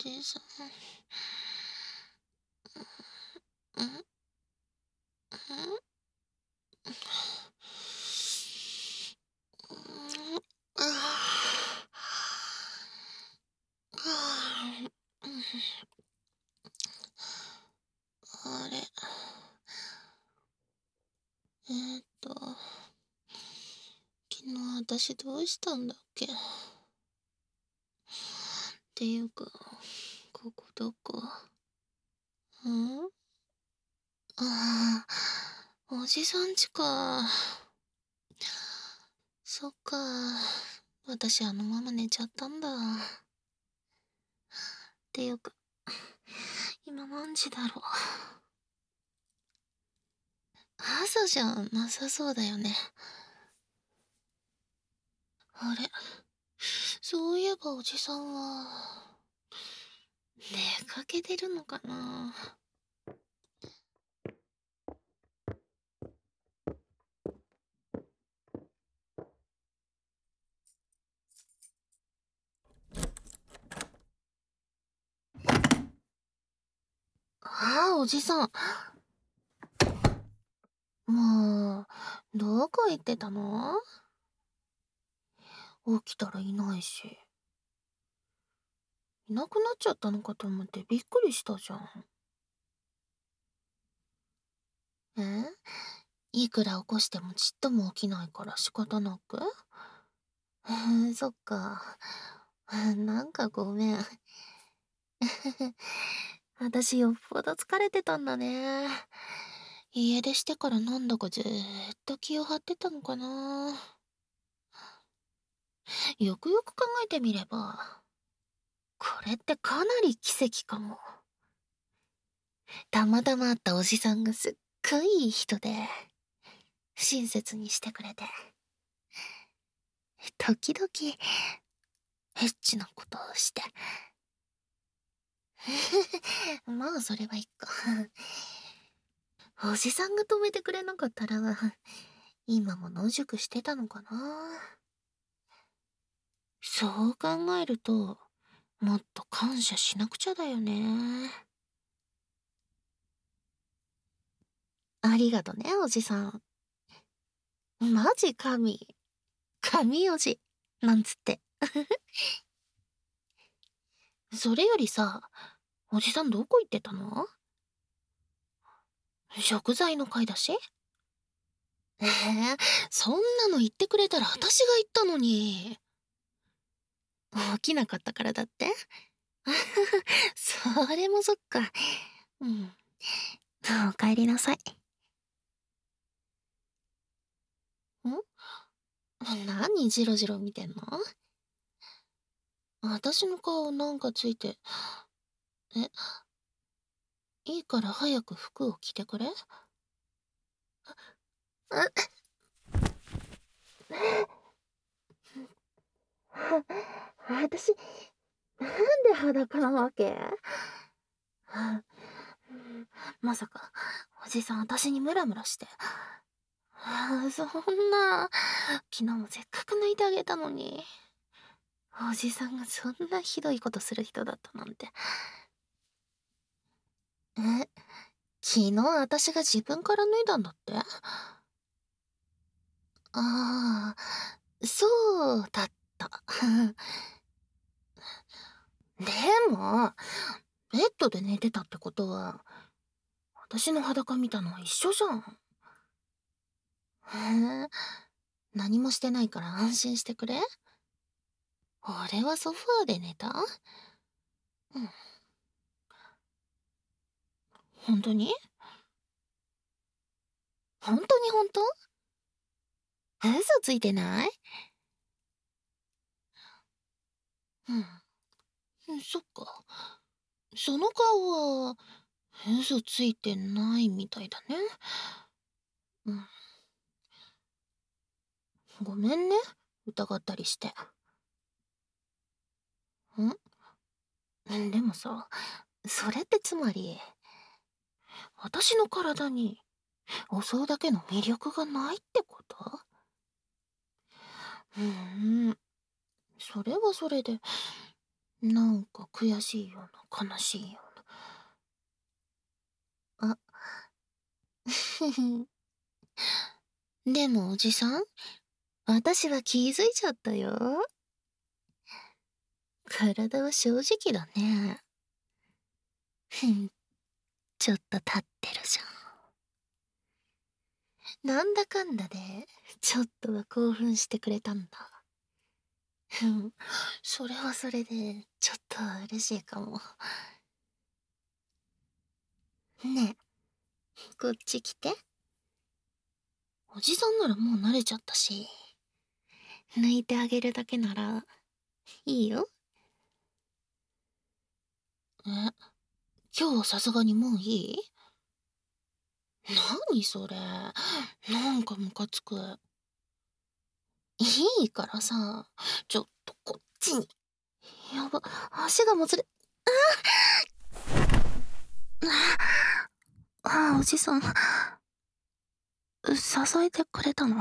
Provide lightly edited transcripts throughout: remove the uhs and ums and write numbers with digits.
じさん。んんあああれ。昨日私どうしたんだっけっていうか、ここどこ？んああ、おじさんちか。そっか。私あのまま寝ちゃったんだ。っていうか、今何時だろう。朝じゃなさそうだよね。あれ、そういえばおじさんは、出かけてるのかな。ああ、おじさん。もう、どこ行ってたの？起きたらいないし。いなくなっちゃったのかと思ってびっくりしたじゃん。え、いくら起こしてもちっとも起きないから仕方なく。そっか。なんかごめん。私よっぽど疲れてたんだね。家出してからなんだかずーっと気を張ってたのかな。よくよく考えてみれば、これってかなり奇跡かも。たまたま会ったおじさんがすっごいいい人で、親切にしてくれて、時々、エッチなことをして。まあ、それはいいか。おじさんが止めてくれなかったら、今も野宿してたのかな。そう考えると、もっと感謝しなくちゃだよね。ありがとね、おじさん。マジ神。神おじ。なんつって。それよりさ、おじさんどこ行ってたの？食材の買い出し？そんなの言ってくれたら私が言ったのに。起きなかったからだって？それもそっか。うん。お帰りなさい。何ジロジロ見てんの？私の顔なんかついて。え、いいから早く服を着てくれ。私、なんで裸なわけ？まさか、おじさん私にムラムラして。そんな、昨日もせっかく抜いてあげたのに。おじさんがそんなひどいことする人だったなんて。え、昨日私が自分から脱いだんだって？ああ、そうだった。でも、ベッドで寝てたってことは、私の裸見たのは一緒じゃん。へえ、何もしてないから安心してくれ。俺はソファーで寝た？うん、本当に？本当に本当？嘘ついてない？うん、そっか。その顔は、嘘ついてないみたいだね。うん、ごめんね、疑ったりして。でもさ、それってつまり、私の体に襲うだけの魅力がないってこと？うーん、それはそれで、 なんか悔しいような悲しいような。あ、ふふ。でもおじさん、私は気づいちゃったよ。体は正直だね。ふん、ちょっと立ってるじゃん。なんだかんだで、ちょっとは興奮してくれたんだ。ふん、それはそれで、ちょっと嬉しいかも。ねえ、こっち来て。おじさんならもう慣れちゃったし、抜いてあげるだけなら、いいよ。え、今日はさすがにもういい？何それ。なんかムカつく。いいからさ、ちょっとこっちに。やば、足がもつれ、おじさん、支えてくれたの？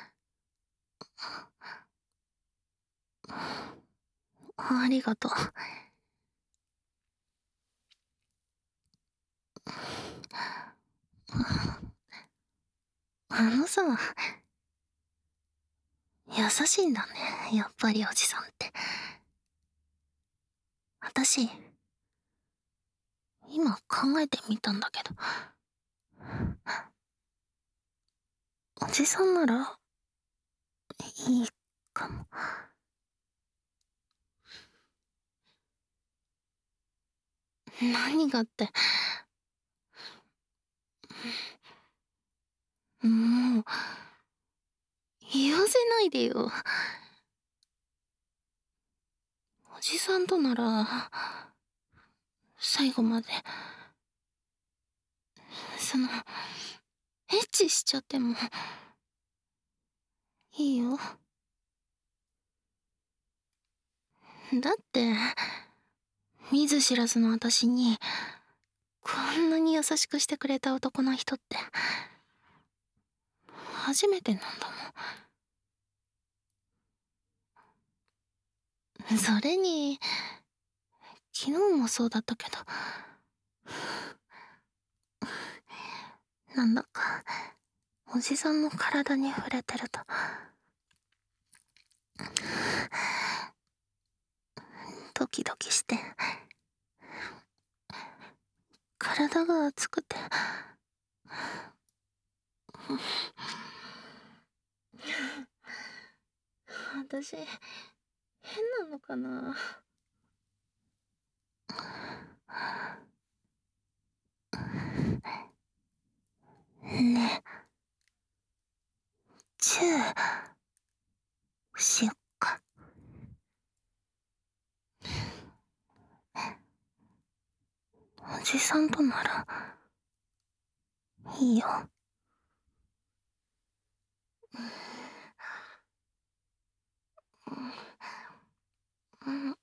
ありがとう。あのさ、優しいんだね、やっぱりおじさんって。私、今考えてみたんだけど、おじさんなら、いいかも。何がって。もう、言わせないでよ。おじさんとなら、最後まで、その、エッチしちゃっても、いいよ。だって、見ず知らずの私に、こんなに優しくしてくれた男の人って、初めてなんだもん。それに、昨日もそうだったけど、なんだか、おじさんの体に触れてると、ドキドキして、体が熱くて、私、変なのかな。ねえ、チューしよっか。おじさんとなら、いいよ。うん、うん、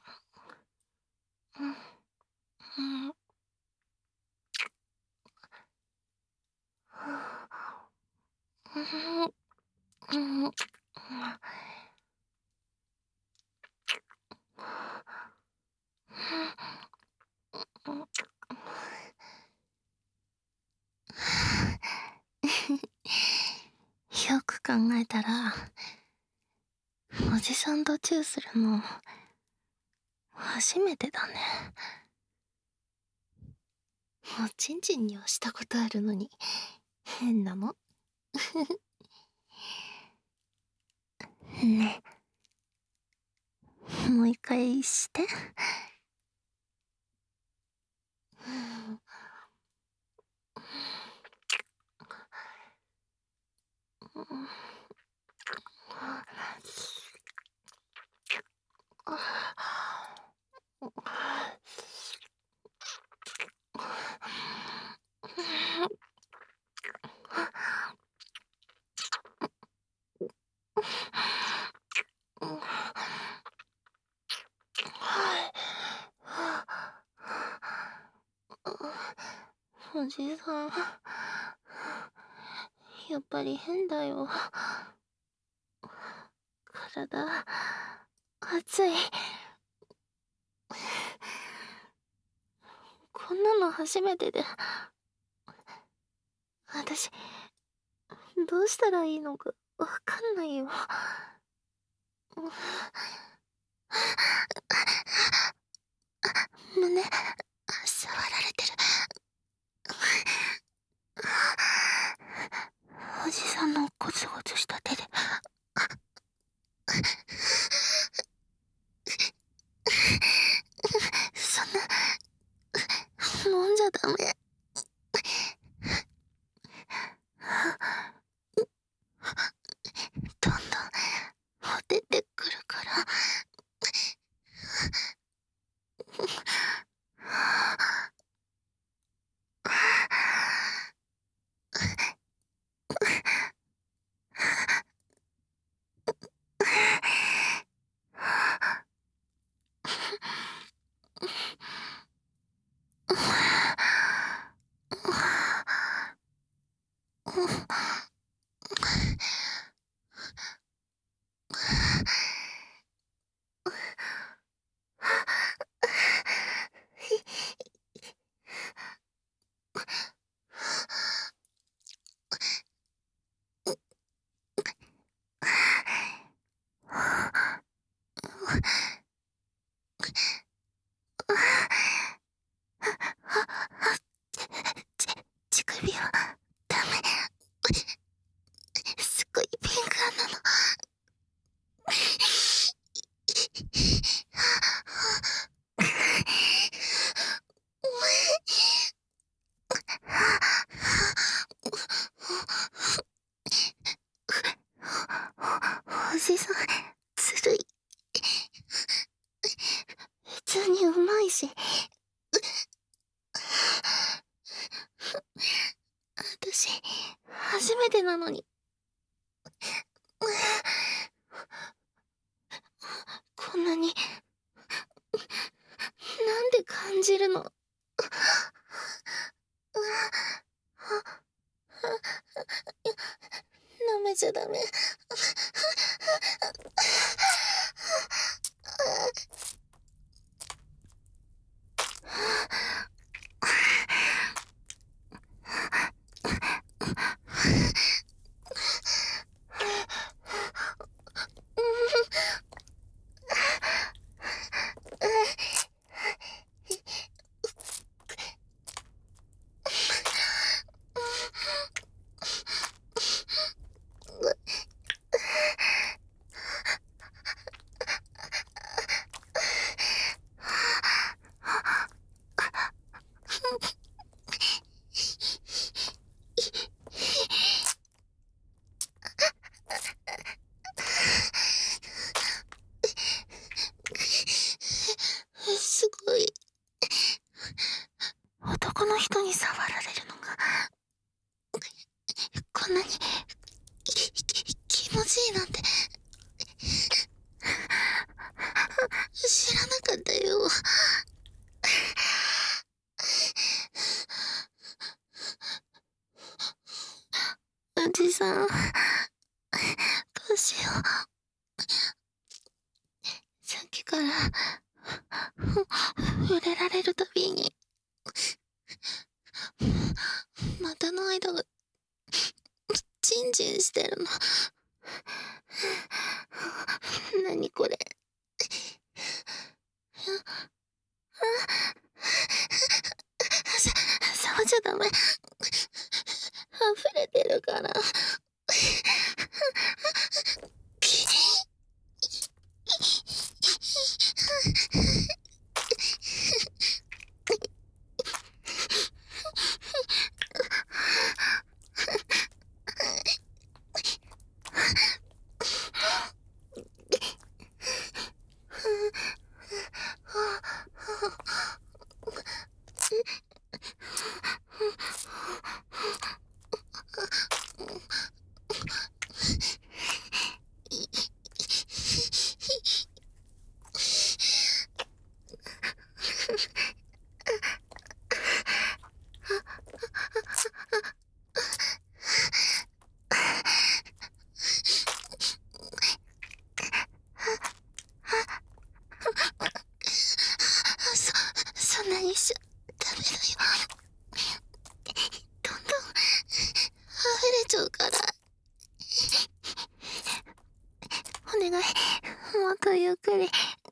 うん、うん、うん、よく考えたら、おじさんとチューするの、初めてだね。おちんちんにはしたことあるのに、変なの。ねえ、もう一回して。おじさん、やっぱり変だよ。体、熱い。 こんなの初めてで。私、どうしたらいいのかわかんないよ。胸、触られてる。おじさんのゴツゴツした手で。そんな、飲んじゃダメ。どんどん出てくるから。乳首はダメ。すっごい敏感なの。おじさん、ずるい。普通にうまいし。私、初めてなのに。こんなに、なんで感じるの。舐めちゃダメ。すごい。男の人に触られるのがこんなに気持ちいいなんて知らなかったよ。おじさん、どうしよう。さっきから触れられるたびに股の間がチンチンしてるの。何これ。触っちゃダメ。溢れてるから。 もっとゆっくり。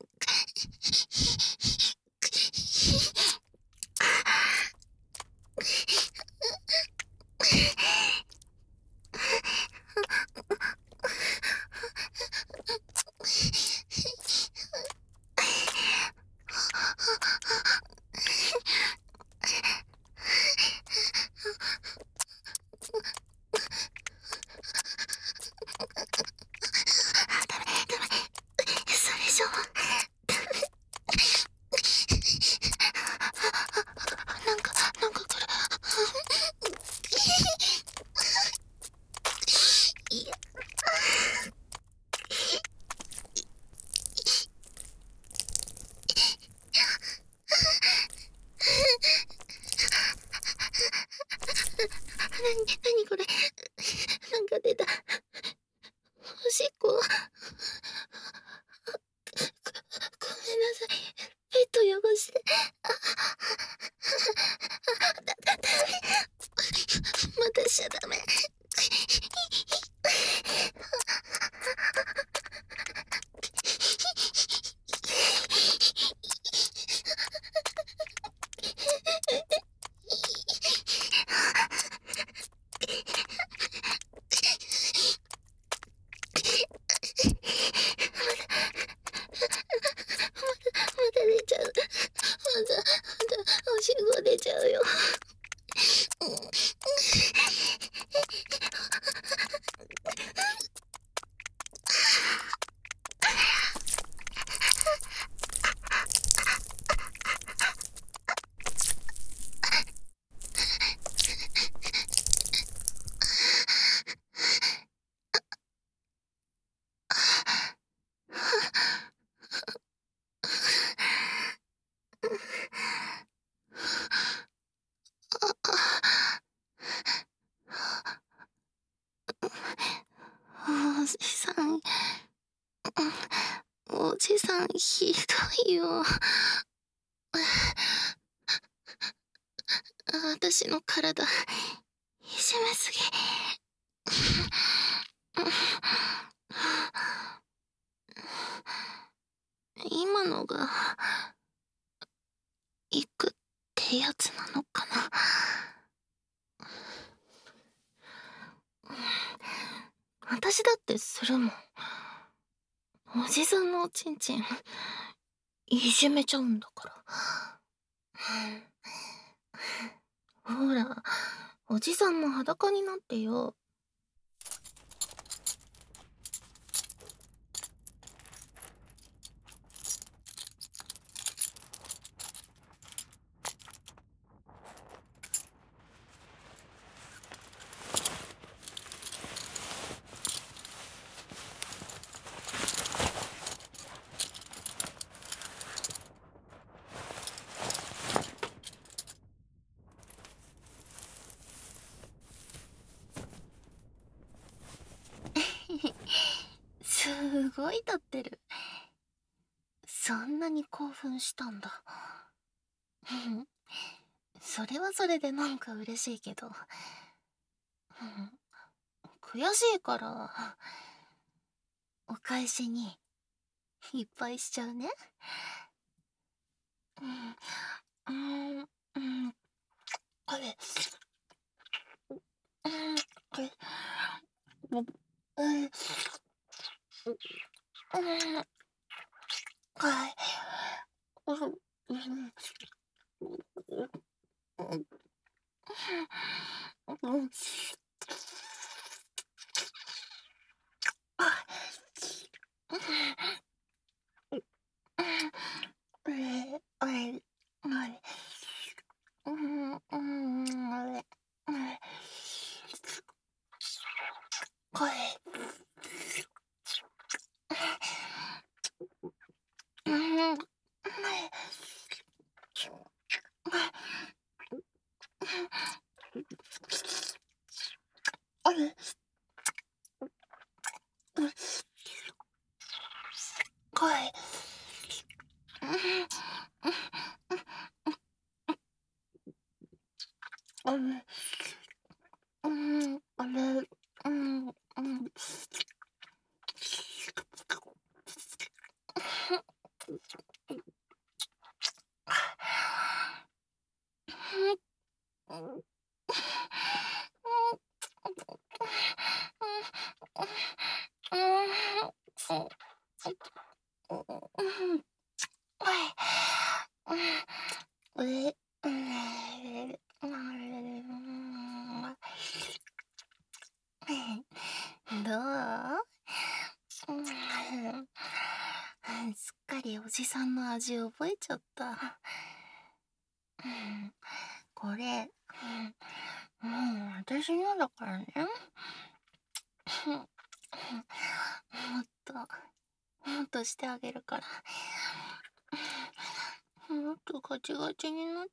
それ以上は。なんか来る。いや、なにこれ。なんか出た。おしっこ。ごめんなさい。ベッド汚して。ダメ。またしちゃダメ。また出ちゃう。またおしっこ出ちゃうよ。おじさん、おじさんひどいよ。私の体いじめすぎ。今のが行くってやつなのかな。私だってするもん。おじさんのおちんちんいじめちゃうんだから。ほら、おじさんも裸になってよ。すごい立ってる。そんなに興奮したんだ。それはそれでなんか嬉しいけど、悔しいからお返しにいっぱいしちゃうね。うん、これ、これ、はい。 どう？すっかりおじさんの味覚えちゃった。これ、もう私のだからね。もっとしてあげるから。もっとガチガチになって。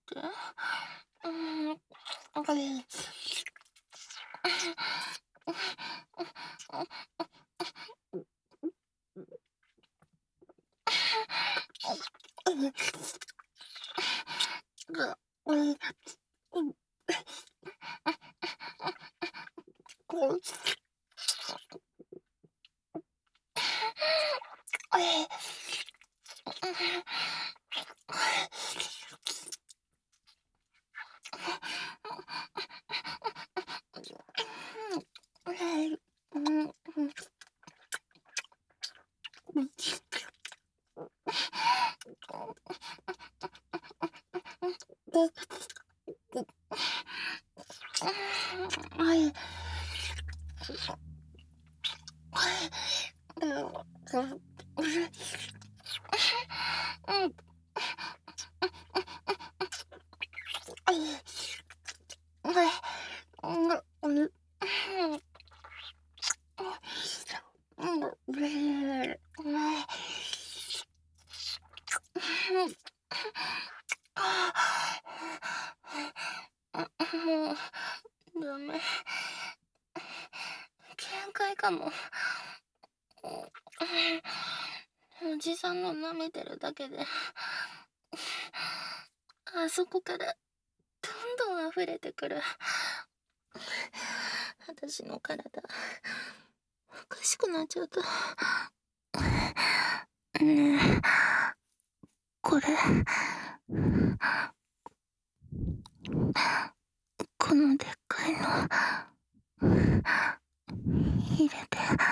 もう、ダメ。限界かも。おじさんの舐めてるだけで、あそこからどんどん溢れてくる。私の体、おかしくなっちゃった。ねえ、これ、このでっかいの、入れて。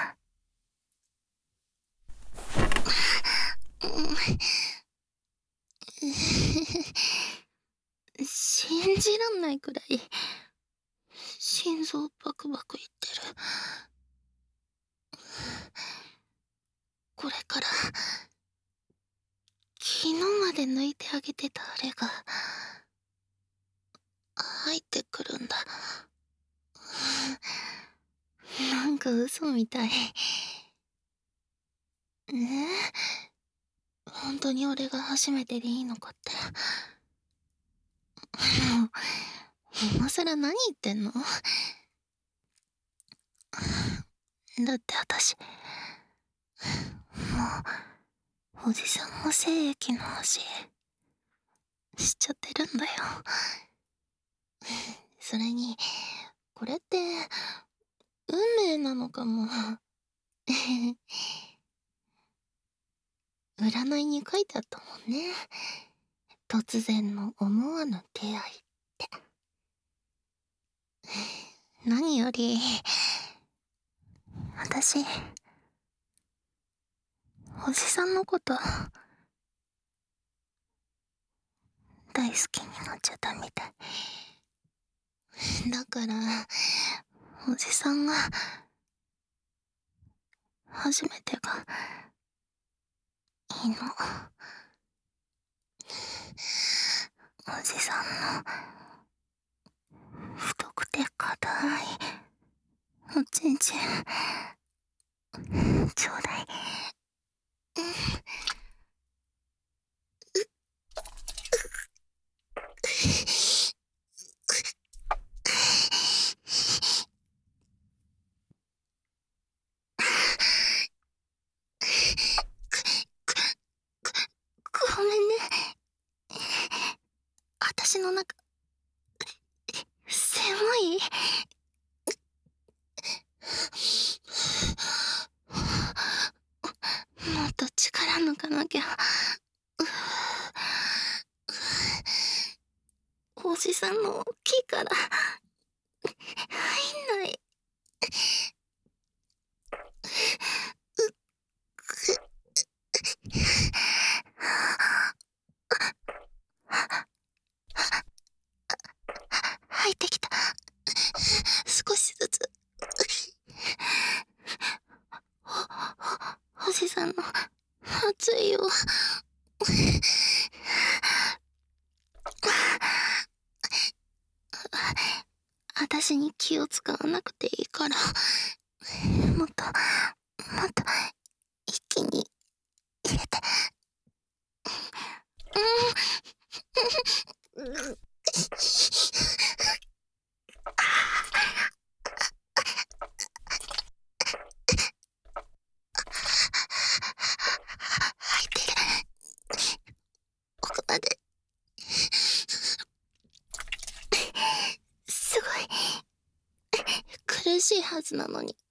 信じらんないくらい心臓バクバクいってる。これから昨日まで抜いてあげてたあれが入ってくるんだ。なんか嘘みたい。本当に俺が初めてでいいのかって。もう今さら何言ってんの？だって私、もうおじさんの精液の味しちゃってるんだよ。それにこれって運命なのかも。占いに書いてあったもんね。突然の思わぬ出会いって。何より私、おじさんのこと大好きになっちゃったみたい。だからおじさんが初めてがいいの。おじさんの太くて硬いおちんちんちょうだい。ごめんね。私の中狭い？もっと力抜かなきゃ。おじさんの大きいから入んない。 熱いよ。私に気を使わなくていいから、もっと、もっと、一気に入れて。うん。入ってる。奥まで。すごい、苦しいはずなのに。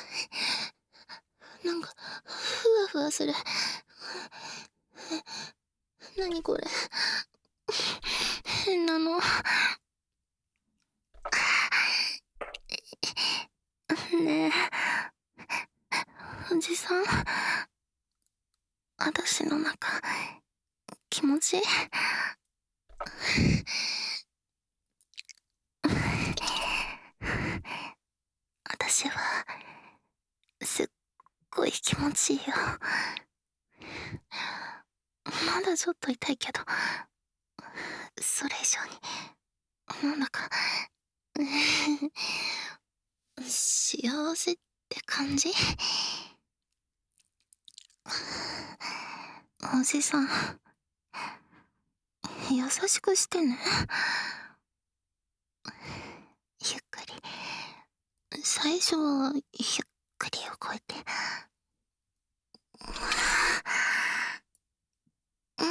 なんか、ふわふわする。何これ。変なの。ねえ、おじさん。私の中、気持ちいい。私は、すっごい気持ちいいよ。まだちょっと痛いけど、それ以上に、なんだか、幸せって感じ。おじさん、優しくしてね。ゆっくり。最初はゆっくり動いて。うん。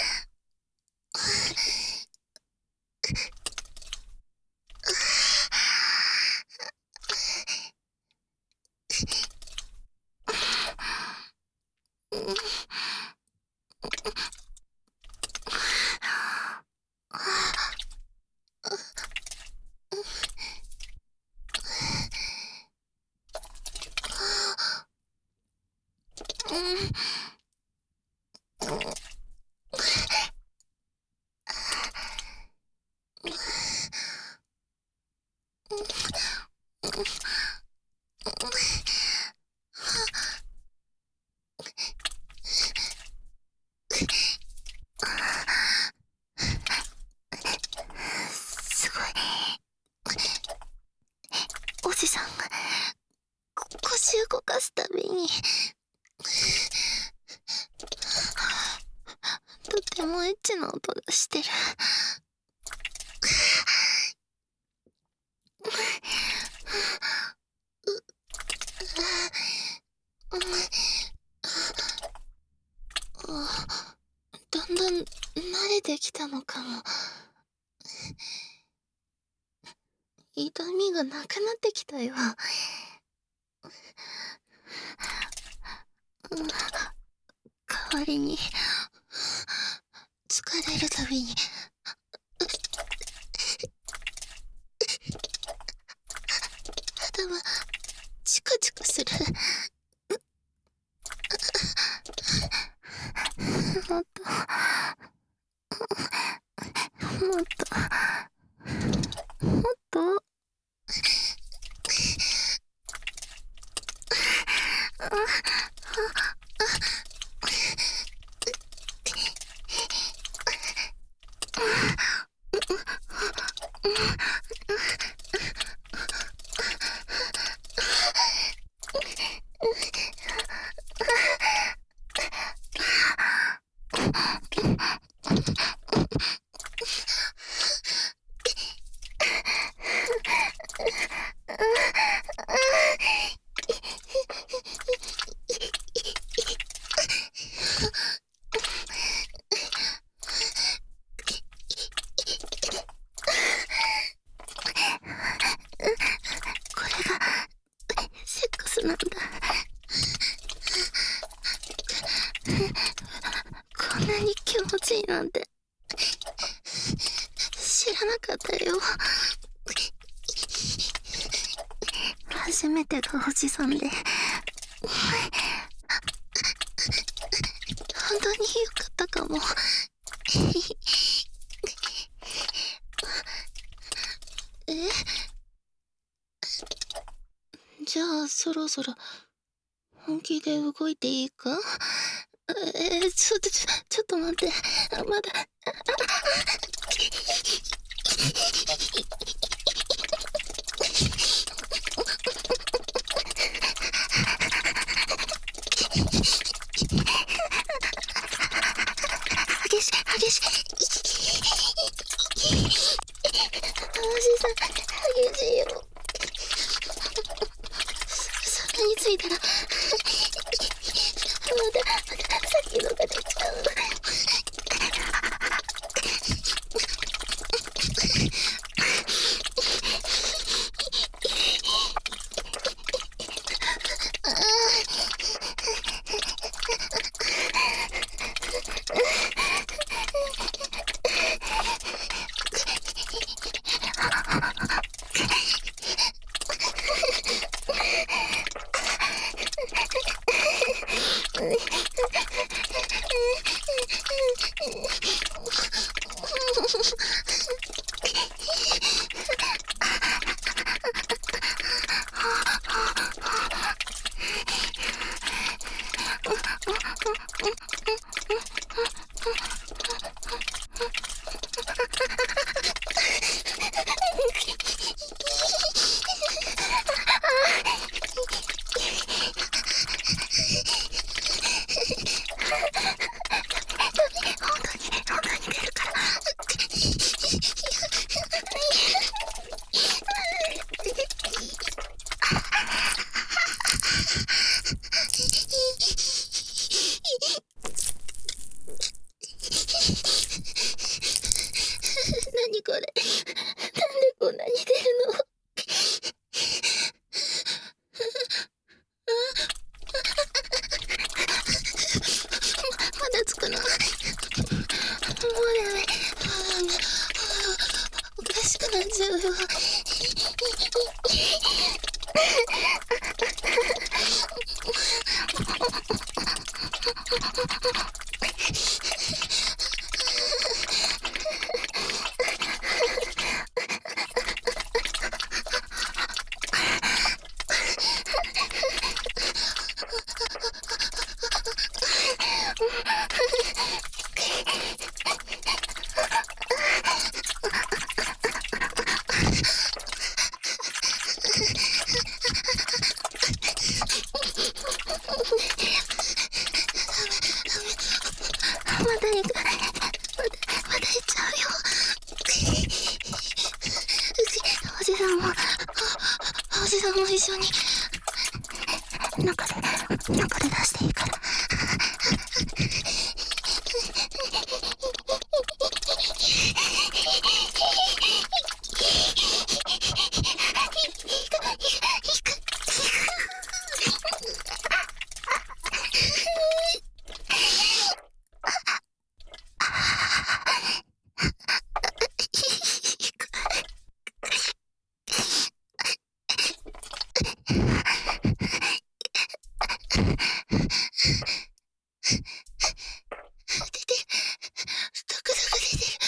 すごい。おじさんが腰動かすたびにとてもエッチな音がしてる。だんだん慣れてきたのかも。痛みがなくなってきたよ。代わりに疲れるたびに肌はチカチカする。もっと、もっと、もっと。これがセックスなんだ。こんなに気持ちいいなんて知らなかったよ。初めてがおじさんで本当に良かったかも。え、じゃあそろそろ本気で動いていいか？ ちょっと待って。まだ。激しい、激しい。おじさん、激しいよ。そんなについたら、また、さっきのが出ちゃう。本当に出るから。何これ。なんでこんなに出るの。まだつくの。もうダメ。おかしくなっちゃうよ。まだ行く。まだ行っちゃうよ。おじさんも、おじさんも一緒に。中で出していいから。ドクドク出て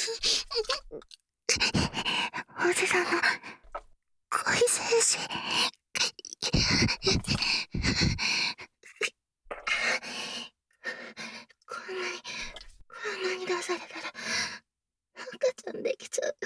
る。おじさんの恋精子。こんなに出されたら赤ちゃんできちゃう。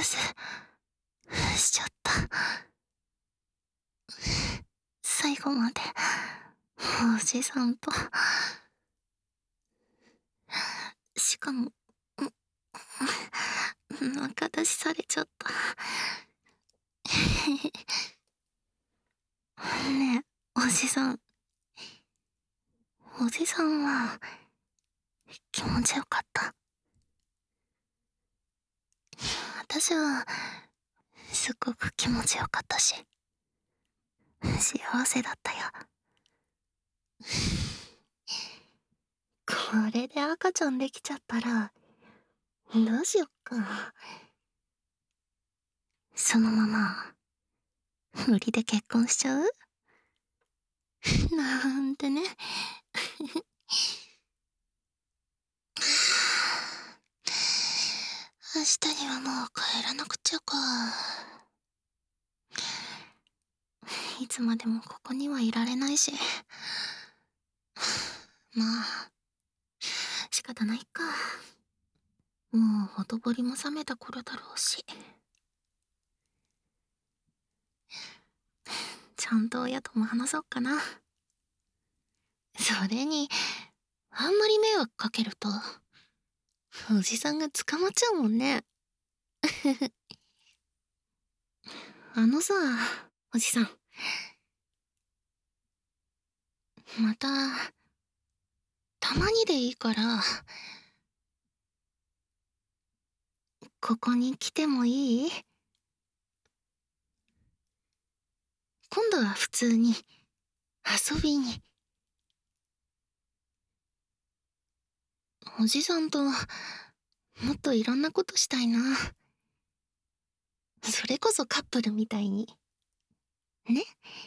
スしちゃった。最後までおじさんと、しかも仲出しされちゃった。ねえ、おじさん。おじさんは気持ちよかった。私はすっごく気持ちよかったし、幸せだったよ。これで赤ちゃんできちゃったら、どうしよっか。そのまま、売りで結婚しちゃうなんてね。明日にはもう帰らなくちゃか。いつまでもここにはいられないし。まあ、仕方ないか。もうほとぼりも冷めた頃だろうし。ちゃんと親とも話そうかな。それに、あんまり迷惑かけると、おじさんが捕まっちゃうもんね。さ、おじさん。また、たまにでいいから、ここに来てもいい？今度は普通に、遊びに。おじさんと、もっといろんなことしたいな。それこそカップルみたいに。ね。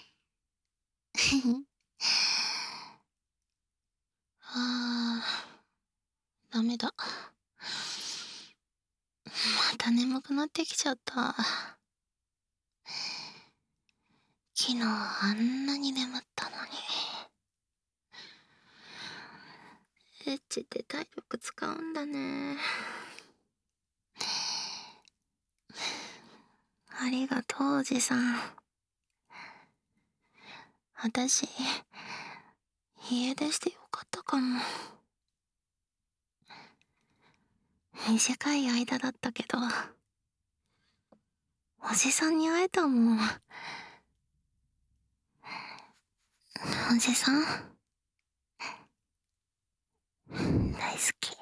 あー、ダメだ。また眠くなってきちゃった。昨日あんなに眠ったのに。エッチって体力使うんだね。ありがとう、おじさん。私、家出してよかったかも。短い間だったけど、おじさんに会えたもん。おじさん、大好き。